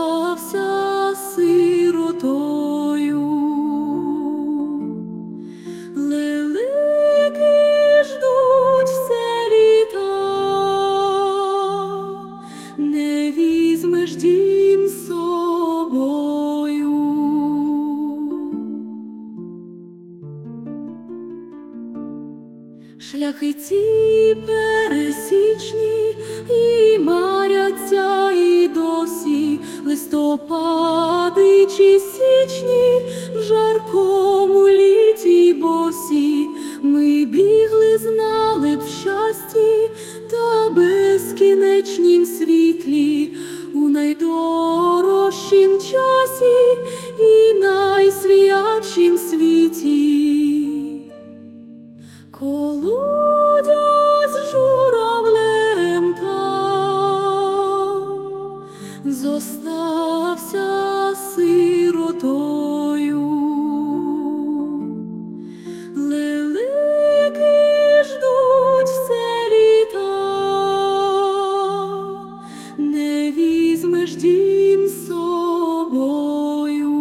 зостався сиротою. Лелеки ждуть все літа, не візьмеш дім з собою. Шляхи ці пересічні і маряться і досі, листопади чи січні, в жаркому літі босі. Ми бігли, знали б щасті та безкінечнім світлі, у найдорожчім часі і найсвятшім світі. Колодязь з журавлем там зостався сиротою. Лелеки ждуть все літа, не візьмеш дім з собою.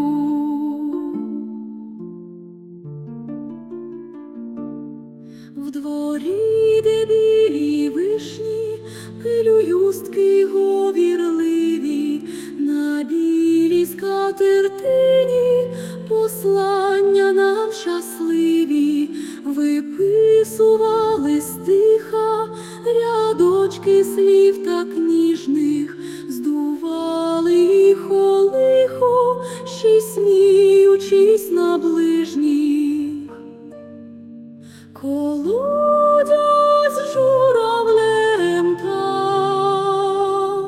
В дворі, де білі вишні, пелюстки говірливі, на білій скатертині послання нам щасливі. Виписували стиха рядочки слів так ніжних, здували їх у лихо, ще й сміючись на ближніх. Колодязь з журавлем там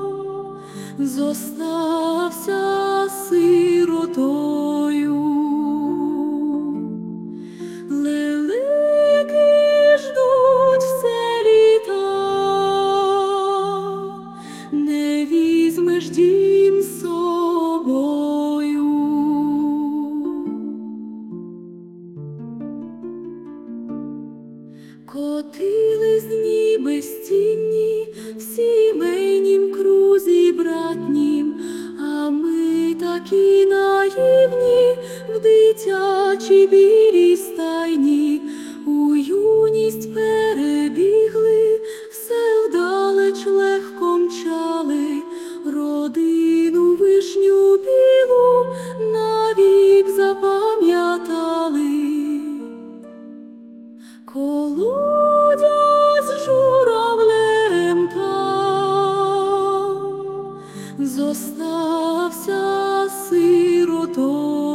зостався сиротою. Лелеки ждуть все літа, не візьмеш дім з собою. Котились дні безцінні в сімейнім крузі братнім, а ми такі наївні в дитячій білій стайні. У юність перебігли, все вдалеч легко мчали, родину вишню білу навік запам'ятали. Колодязь з журавлем там зостався сиротою.